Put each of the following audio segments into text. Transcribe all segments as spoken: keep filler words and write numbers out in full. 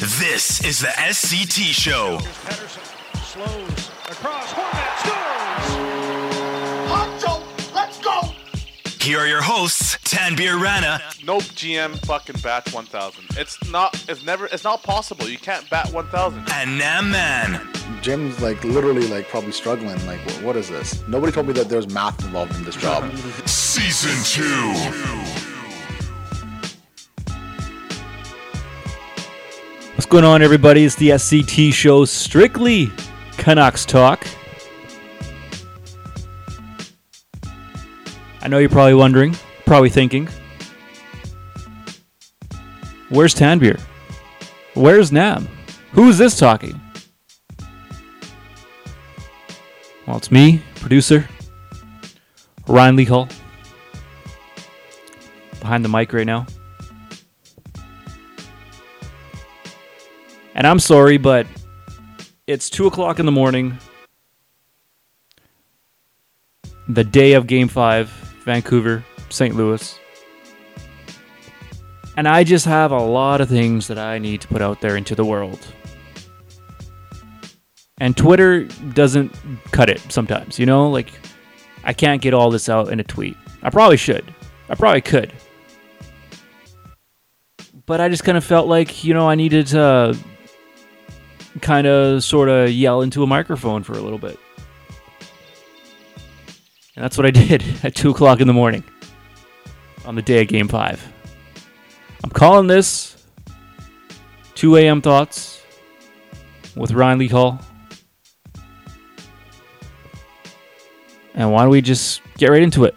This is the S C T Show. Pettersson slows across. Horvat scores. Honcho, let's go. Here are your hosts, Tanbir Rana. Nope, G M fucking bats one thousand. It's not. It's never. It's not possible. You can't bat one thousand. And Nam Man. Jim's like literally like probably struggling. Like, what, what is this? Nobody told me that there's math involved in this job. Season two. What's going on, everybody? It's the S C T Show, strictly Canucks talk. I know you're probably wondering, probably thinking, where's Tanbir? Where's Nam? Who's this talking? Well, it's me, producer, Ryan Lee Hall, behind the mic right now. And I'm sorry, but it's two o'clock in the morning, the day of Game five, Vancouver, Saint Louis. And I just have a lot of things that I need to put out there into the world. And Twitter doesn't cut it sometimes, you know? Like, I can't get all this out in a tweet. I probably should. I probably could. But I just kind of felt like, you know, I needed to kind of sort of yell into a microphone for a little bit. And that's what I did at two o'clock in the morning on the day of Game five. I'm calling this two a.m. Thoughts with Ryan Lee Hall. And why don't we just get right into it?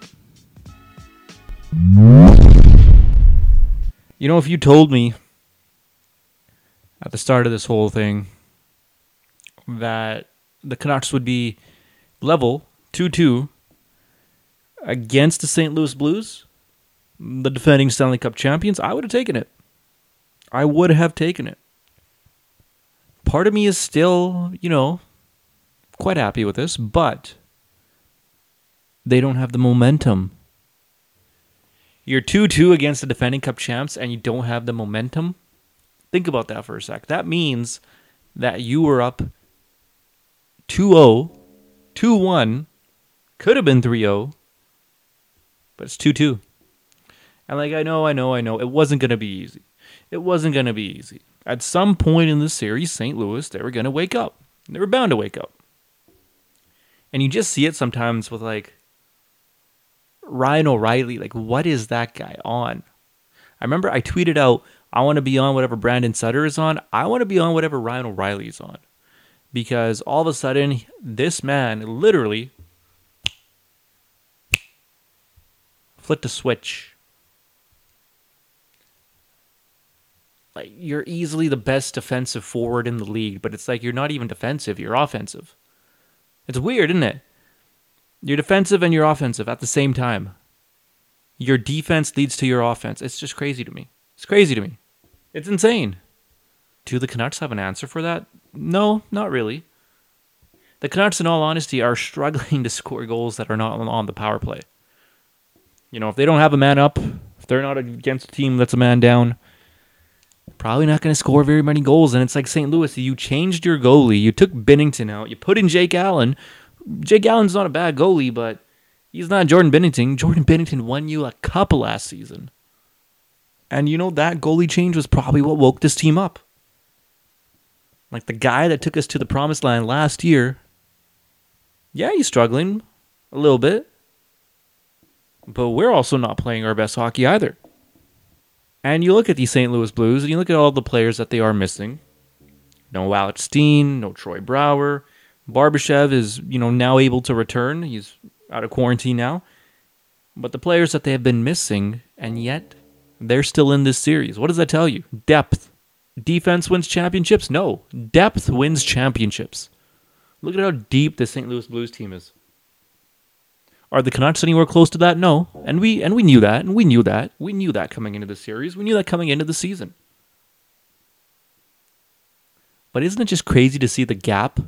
You know, if you told me at the start of this whole thing that the Canucks would be level two two against the Saint Louis Blues, the defending Stanley Cup champions, I would have taken it. I would have taken it. Part of me is still, you know, quite happy with this, but they don't have the momentum. You're two two against the defending Cup champs and you don't have the momentum? Think about that for a sec. That means that you were up two oh, two one, could have been three oh, but it's two two. And like, I know, I know, I know, it wasn't going to be easy. It wasn't going to be easy. At some point in this series, Saint Louis, they were going to wake up. They were bound to wake up. And you just see it sometimes with like Ryan O'Reilly. Like, what is that guy on? I remember I tweeted out, I want to be on whatever Brandon Sutter is on. I want to be on whatever Ryan O'Reilly is on. Because all of a sudden, this man literally flipped a switch. Like, you're easily the best defensive forward in the league, but it's like you're not even defensive, you're offensive. It's weird, isn't it? You're defensive and you're offensive at the same time. Your defense leads to your offense. It's just crazy to me. It's crazy to me. It's insane. Do the Canucks have an answer for that? No, not really. The Canucks, in all honesty, are struggling to score goals that are not on the power play. You know, if they don't have a man up, if they're not against a team that's a man down, probably not going to score very many goals. And it's like Saint Louis, you changed your goalie. You took Binnington out. You put in Jake Allen. Jake Allen's not a bad goalie, but he's not Jordan Binnington. Jordan Binnington won you a cup last season. And you know, that goalie change was probably what woke this team up. Like the guy that took us to the promised land last year, yeah, he's struggling a little bit. But we're also not playing our best hockey either. And you look at these Saint Louis Blues, and you look at all the players that they are missing. No Alex Steen, no Troy Brouwer. Barbashev is, you know, now able to return. He's out of quarantine now. But the players that they have been missing, and yet they're still in this series. What does that tell you? Depth. Defense wins championships? No. Depth wins championships. Look at how deep the Saint Louis Blues team is. Are the Canucks anywhere close to that? No. And we and we knew that, and we knew that. We knew that coming into the series. We knew that coming into the season. But isn't it just crazy to see the gap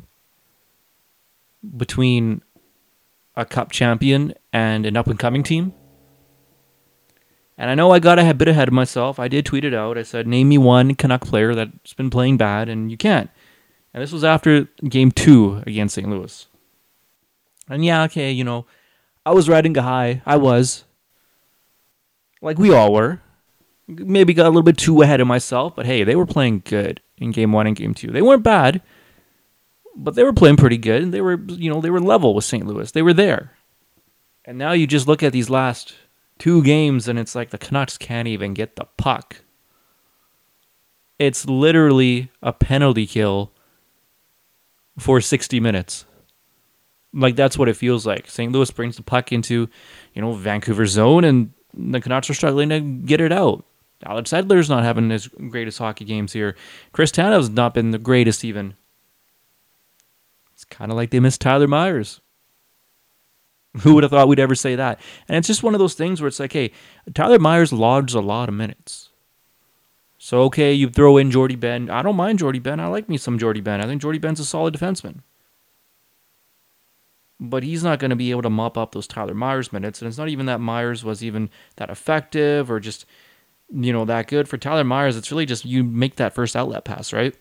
between a cup champion and an up-and-coming team? And I know I got a bit ahead of myself. I did tweet it out. I said, name me one Canuck player that's been playing bad, and you can't. And this was after game two against Saint Louis. And yeah, okay, you know, I was riding high. I was. Like we all were. Maybe got a little bit too ahead of myself, but hey, they were playing good in game one and game two. They weren't bad, but they were playing pretty good, and they were, you know, they were level with Saint Louis. They were there. And now you just look at these last two games, and it's like the Canucks can't even get the puck. It's literally a penalty kill for sixty minutes. Like, that's what it feels like. Saint Louis brings the puck into, you know, Vancouver zone, and the Canucks are struggling to get it out. Alex Edler's not having his greatest hockey games here. Chris Tanev's not been the greatest even. It's kind of like they missed Tyler Myers. Who would have thought we'd ever say that? And it's just one of those things where it's like, hey, Tyler Myers logs a lot of minutes. So, okay, you throw in Jordy Ben. I don't mind Jordy Ben. I like me some Jordy Ben. I think Jordy Ben's a solid defenseman. But he's not going to be able to mop up those Tyler Myers minutes. And it's not even that Myers was even that effective or just, you know, that good. For Tyler Myers, it's really just you make that first outlet pass, right?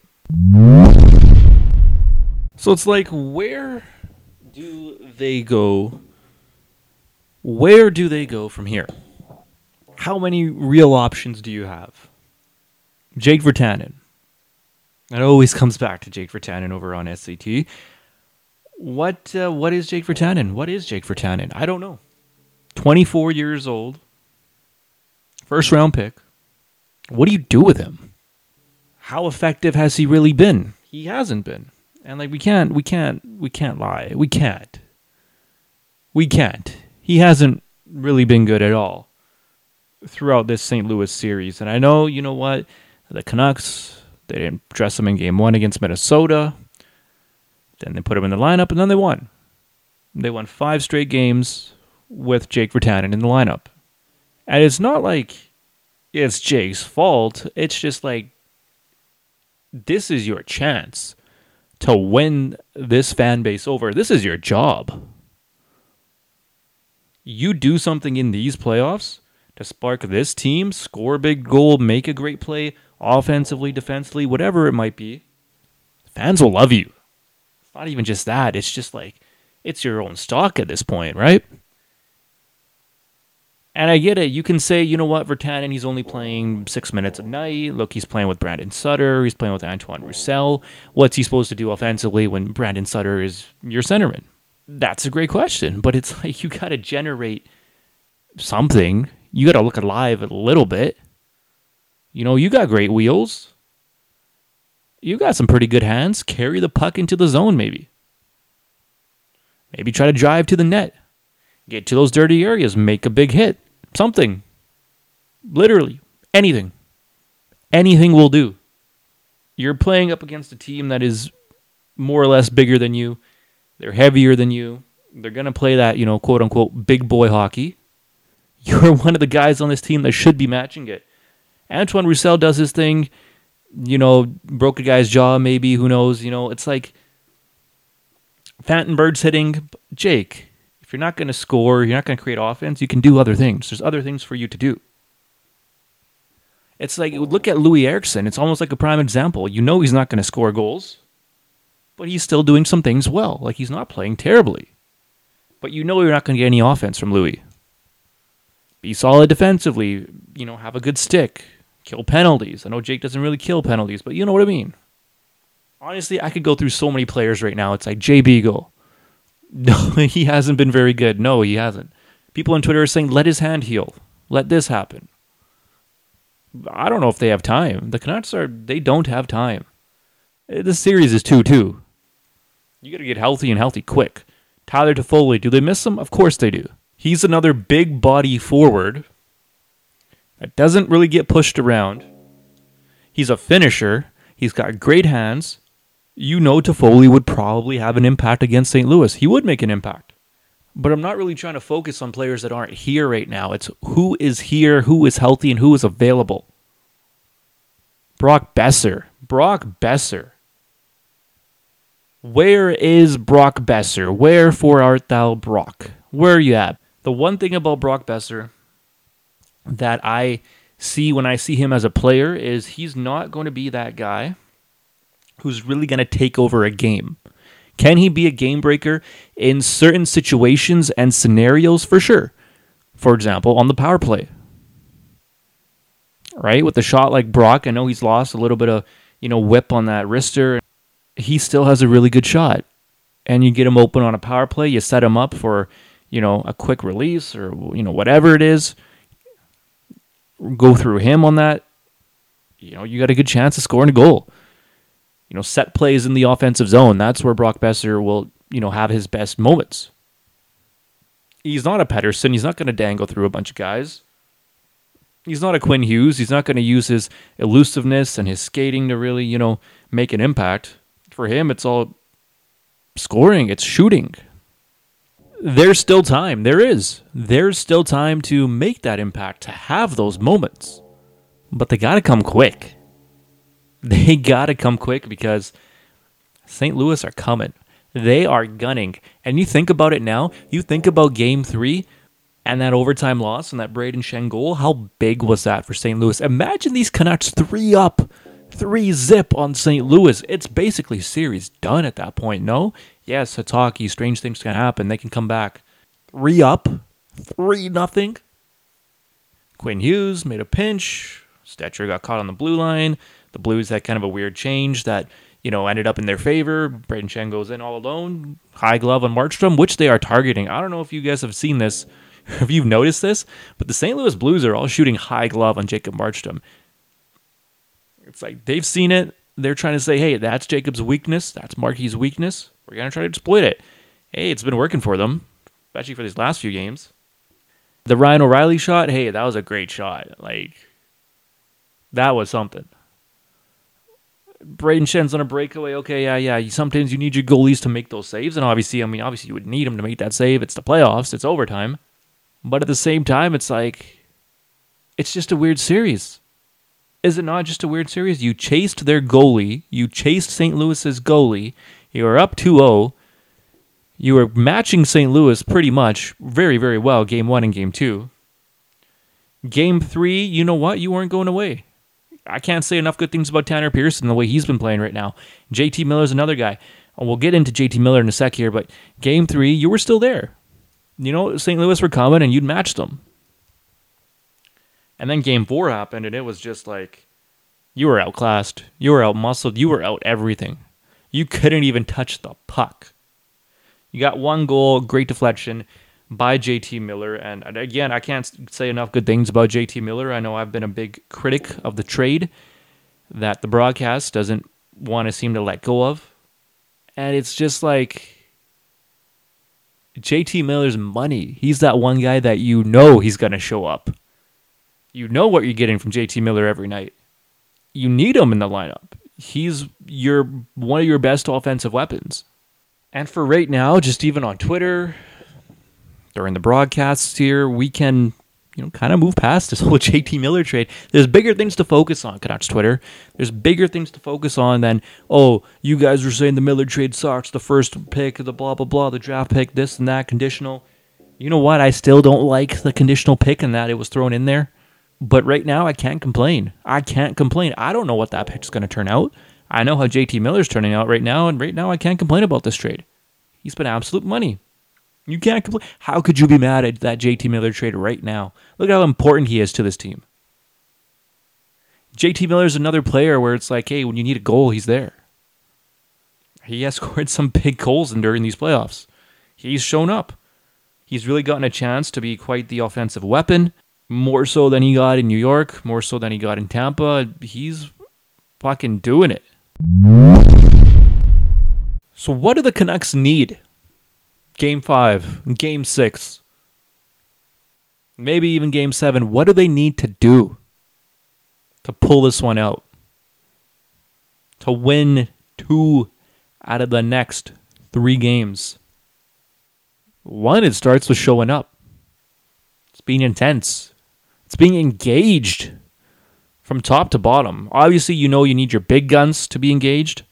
So it's like, where do they go? Where do they go from here? How many real options do you have? Jake Virtanen. It always comes back to Jake Virtanen over on S C T. What uh, what is Jake Virtanen? What is Jake Virtanen? I don't know. twenty-four years old. First round pick. What do you do with him? How effective has he really been? He hasn't been. And like we can't we can't we can't lie. We can't. We can't. He hasn't really been good at all throughout this Saint Louis series. And I know, you know what? The Canucks, they didn't dress him in game one against Minnesota. Then they put him in the lineup, and then they won. They won five straight games with Jake Virtanen in the lineup. And it's not like it's Jake's fault. It's just like, this is your chance to win this fan base over. This is your job. You do something in these playoffs to spark this team, score a big goal, make a great play, offensively, defensively, whatever it might be. Fans will love you. It's not even just that. It's just like, it's your own stock at this point, right? And I get it. You can say, you know what, Virtanen, he's only playing six minutes a night. Look, he's playing with Brandon Sutter. He's playing with Antoine Roussel. What's he supposed to do offensively when Brandon Sutter is your centerman? That's a great question. But it's like, you got to generate something. You got to look alive a little bit. You know, you got great wheels. You got some pretty good hands. Carry the puck into the zone, maybe. Maybe try to drive to the net. Get to those dirty areas. Make a big hit. Something. Literally. Anything. Anything will do. You're playing up against a team that is more or less bigger than you. They're heavier than you. They're going to play that, you know, quote-unquote, big boy hockey. You're one of the guys on this team that should be matching it. Antoine Roussel does his thing. You know, broke a guy's jaw, maybe. Who knows? You know, it's like Phantom Bird's hitting. Jake, if you're not going to score, you're not going to create offense, you can do other things. There's other things for you to do. It's like, look at Louis Eriksson. It's almost like a prime example. You know he's not going to score goals, but he's still doing some things well. Like, he's not playing terribly. But you know you're not going to get any offense from Louis. Be solid defensively. You know, have a good stick. Kill penalties. I know Jake doesn't really kill penalties, but you know what I mean. Honestly, I could go through so many players right now. It's like Jay Beagle. No, he hasn't been very good. No, he hasn't. People on Twitter are saying, let his hand heal. Let this happen. I don't know if they have time. The Canucks are, they don't have time. This series is two two. You got to get healthy and healthy quick. Tyler Toffoli, do they miss him? Of course they do. He's another big body forward that doesn't really get pushed around. He's a finisher. He's got great hands. You know Toffoli would probably have an impact against Saint Louis. He would make an impact. But I'm not really trying to focus on players that aren't here right now. It's who is here, who is healthy, and who is available. Brock Boeser. Brock Boeser. Where is Brock Boeser? Wherefore art thou, Brock? Where are you at? The one thing about Brock Boeser, that I see when I see him as a player is he's not going to be that guy who's really going to take over a game. Can he be a game breaker in certain situations and scenarios? For sure. For example, on the power play. Right? With a shot like Brock, I know he's lost a little bit of, you know, whip on that wrister. He still has a really good shot. And you get him open on a power play, you set him up for, you know, a quick release or, you know, whatever it is. Go through him on that. You know, you got a good chance of scoring a goal. You know, set plays in the offensive zone. That's where Brock Boeser will, you know, have his best moments. He's not a Pettersson. He's not going to dangle through a bunch of guys. He's not a Quinn Hughes. He's not going to use his elusiveness and his skating to really, you know, make an impact. For him, it's all scoring. It's shooting. There's still time. There is. There's still time to make that impact, to have those moments. But they got to come quick. They got to come quick because Saint Louis are coming. They are gunning. And you think about it now. You think about game three and that overtime loss and that Braden Shen goal. How big was that for Saint Louis? Imagine these Canucks three up, three zip on Saint Louis. It's basically series done at that point, no? Yes, it's hockey. Strange things can happen. They can come back. Three up, three nothing. Quinn Hughes made a pinch. Stetcher got caught on the blue line. The Blues had kind of a weird change that, you know, ended up in their favor. Braden Shen goes in all alone. High glove on Markstrom, which they are targeting. I don't know if you guys have seen this, if you've noticed this, but the Saint Louis Blues are all shooting high glove on Jacob Markstrom. It's like they've seen it. They're trying to say, hey, that's Jacob's weakness. That's Marky's weakness. We're going to try to exploit it. Hey, it's been working for them, especially for these last few games. The Ryan O'Reilly shot, hey, that was a great shot. Like, that was something. Braden Shen's on a breakaway. Okay, yeah, yeah. Sometimes you need your goalies to make those saves. And obviously, I mean, obviously you would need them to make that save. It's the playoffs. It's overtime. But at the same time, it's like, it's just a weird series. Is it not just a weird series? You chased their goalie. You chased Saint Louis's goalie. You were up two oh. You were matching Saint Louis pretty much very, very well, game one and game two. Game three, you know what? You weren't going away. I can't say enough good things about Tanner Pearson, the way he's been playing right now. J T Miller's another guy. And we'll get into J T Miller in a sec here, but game three, you were still there. You know, Saint Louis were coming and you'd matched them. And then game four happened and it was just like, you were outclassed. You were outmuscled. You were out everything. You couldn't even touch the puck. You got one goal, great deflection by J T Miller. And again, I can't say enough good things about J T Miller. I know I've been a big critic of the trade that the broadcast doesn't want to seem to let go of. And it's just like, J T Miller's money. He's that one guy that you know he's going to show up. You know what you're getting from J T Miller every night. You need him in the lineup. He's your one of your best offensive weapons. And for right now, just even on Twitter, during the broadcasts here, we can, you know, kind of move past this whole J T Miller trade. There's bigger things to focus on, Canucks Twitter. There's bigger things to focus on than, oh, you guys were saying the Miller trade sucks, the first pick, the blah, blah, blah, the draft pick, this and that, conditional. You know what? I still don't like the conditional pick and that it was thrown in there. But right now, I can't complain. I can't complain. I don't know what that pick's going to turn out. I know how J T Miller's turning out right now, and right now I can't complain about this trade. He's been absolute money. You can't complain. How could you be mad at that J T Miller trade right now? Look at how important he is to this team. J T Miller's another player where it's like, hey, when you need a goal, he's there. He has scored some big goals during these playoffs. He's shown up. He's really gotten a chance to be quite the offensive weapon, more so than he got in New York, more so than he got in Tampa. He's fucking doing it. So what do the Canucks need? Game five, game six, maybe even game seven. What do they need to do to pull this one out? To win two out of the next three games? One, it starts with showing up. It's being intense. It's being engaged from top to bottom. Obviously, you know you need your big guns to be engaged.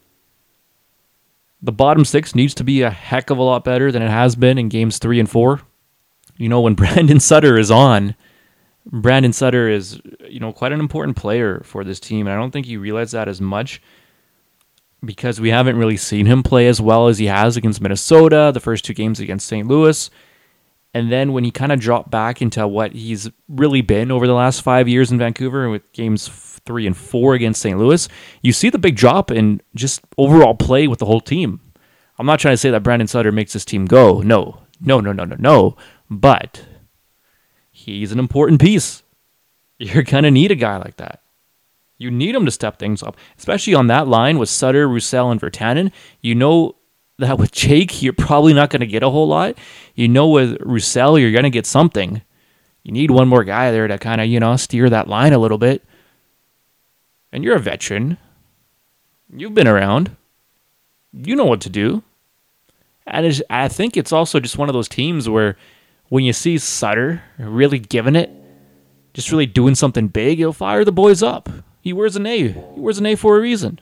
The bottom six needs to be a heck of a lot better than it has been in games three and four. You know, when Brandon Sutter is on, Brandon Sutter is, you know, quite an important player for this team, and I don't think you realize that as much because we haven't really seen him play as well as he has against Minnesota, the first two games against Saint Louis. And then when he kind of dropped back into what he's really been over the last five years in Vancouver with games three and four against Saint Louis, you see the big drop in just overall play with the whole team. I'm not trying to say that Brandon Sutter makes this team go. No, no, no, no, no, no. But he's an important piece. You're going to need a guy like that. You need him to step things up, especially on that line with Sutter, Roussel, and Virtanen. You know that with Jake, you're probably not going to get a whole lot. You know with Roussel, you're going to get something. You need one more guy there to kind of, you know, steer that line a little bit. And you're a veteran. You've been around. You know what to do. And it's, I think it's also just one of those teams where when you see Sutter really giving it, just really doing something big, he'll fire the boys up. He wears an A. He wears an A for a reason.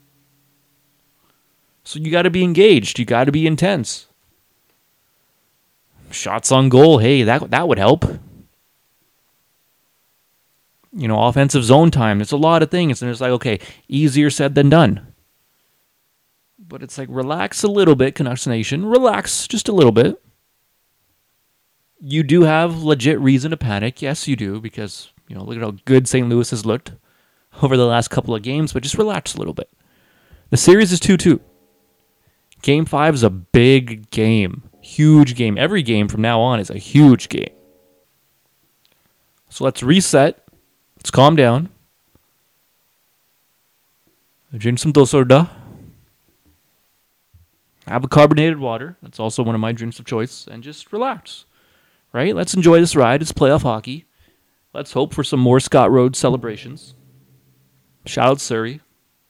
So you got to be engaged. You got to be intense. Shots on goal, hey, that that would help. You know, offensive zone time. There's a lot of things. And it's like, okay, easier said than done. But it's like, relax a little bit, Canucks Nation. Relax just a little bit. You do have legit reason to panic. Yes, you do. Because, you know, look at how good Saint Louis has looked over the last couple of games. But just relax a little bit. The series is two two. Game five is a big game. Huge game. Every game from now on is a huge game. So let's reset. Let's calm down. Drink some dosoda. Have a carbonated water. That's also one of my drinks of choice. And just relax. Right? Let's enjoy this ride. It's playoff hockey. Let's hope for some more Scott Rhodes celebrations. Shout out Surrey.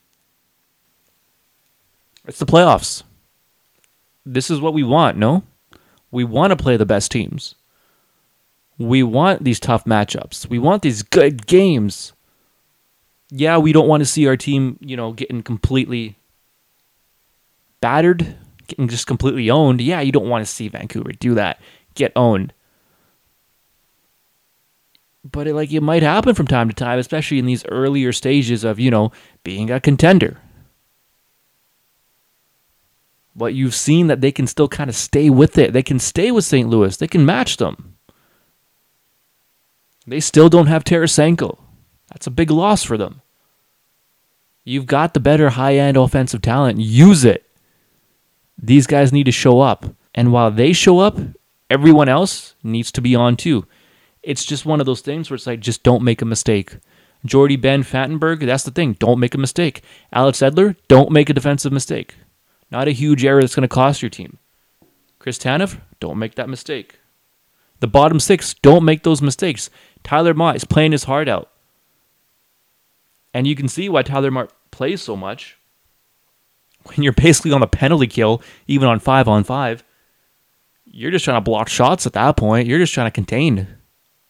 It's the playoffs. This is what we want, no? We want to play the best teams. We want these tough matchups. We want these good games. Yeah, we don't want to see our team, you know, getting completely battered, getting just completely owned. Yeah, you don't want to see Vancouver do that. Get owned. But it, like, it might happen from time to time, especially in these earlier stages of, you know, being a contender. But you've seen that they can still kind of stay with it. They can stay with Saint Louis. They can match them. They still don't have Tarasenko. That's a big loss for them. You've got the better high-end offensive talent. Use it. These guys need to show up. And while they show up, everyone else needs to be on too. It's just one of those things where it's like, just don't make a mistake. Jordy, Ben, Fattenberg, that's the thing. Don't make a mistake. Alex Edler, don't make a defensive mistake. Not a huge error that's going to cost your team. Chris Tanev, don't make that mistake. The bottom six, don't make those mistakes. Tyler Mott is playing his heart out. And you can see why Tyler Mott plays so much. When you're basically on the penalty kill, even on five on five, you're just trying to block shots at that point. You're just trying to contain. And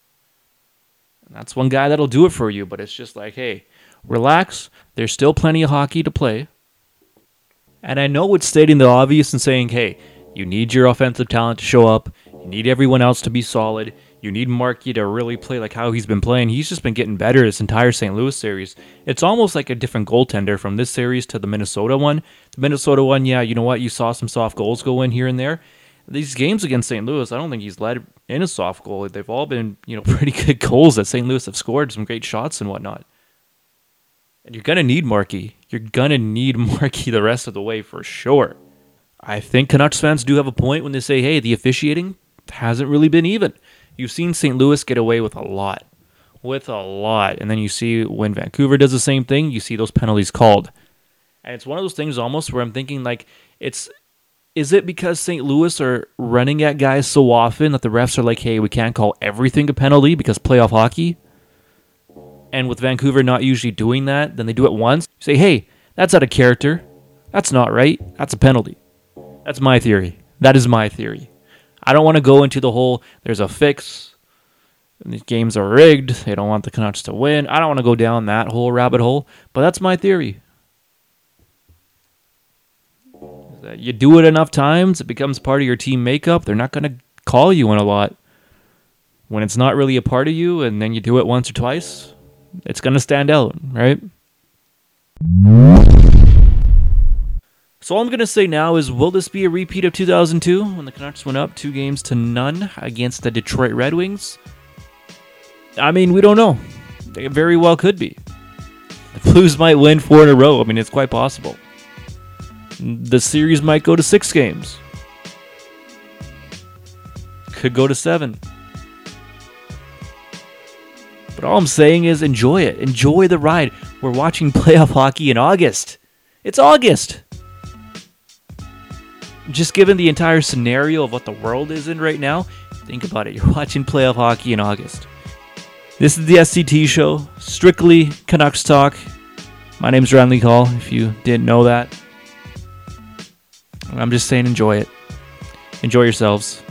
that's one guy that'll do it for you, but it's just like, hey, relax. There's still plenty of hockey to play. And I know it's stating the obvious and saying, hey, you need your offensive talent to show up. You need everyone else to be solid. You need Markey to really play like how he's been playing. He's just been getting better this entire Saint Louis series. It's almost like a different goaltender from this series to the Minnesota one. The Minnesota one, yeah, you know what? You saw some soft goals go in here and there. These games against Saint Louis, I don't think he's led in a soft goal. They've all been, you know, pretty good goals that Saint Louis have scored, some great shots and whatnot. And you're going to need Markey. You're going to need Markey the rest of the way for sure. I think Canucks fans do have a point when they say, hey, the officiating hasn't really been even. You've seen Saint Louis get away with a lot. With a lot. And then you see when Vancouver does the same thing, you see those penalties called. And it's one of those things almost where I'm thinking, like, it's... Is it because Saint Louis are running at guys so often that the refs are like, hey, we can't call everything a penalty because playoff hockey? And with Vancouver not usually doing that, then they do it once. You say, hey, that's out of character. That's not right. That's a penalty. That's my theory. That is my theory. I don't want to go into the whole, there's a fix, and these games are rigged, they don't want the Canucks to win. I don't want to go down that whole rabbit hole, but that's my theory. That you do it enough times, it becomes part of your team makeup. They're not going to call you in a lot. when it's not really a part of you and then you do it once or twice, it's going to stand out, right? So all I'm going to say now is, will this be a repeat of two thousand two when the Canucks went up two games to none against the Detroit Red Wings? I mean, we don't know. It very well could be. The Blues might win four in a row. I mean, it's quite possible. The series might go to six games. Could go to seven. But all I'm saying is enjoy it. Enjoy the ride. We're watching playoff hockey in August. It's August. Just given the entire scenario of what the world is in right now, think about it. You're watching playoff hockey in August. This is the S C T show. Strictly Canucks talk. My name's Ranley Call, if you didn't know that. I'm just saying enjoy it. Enjoy yourselves.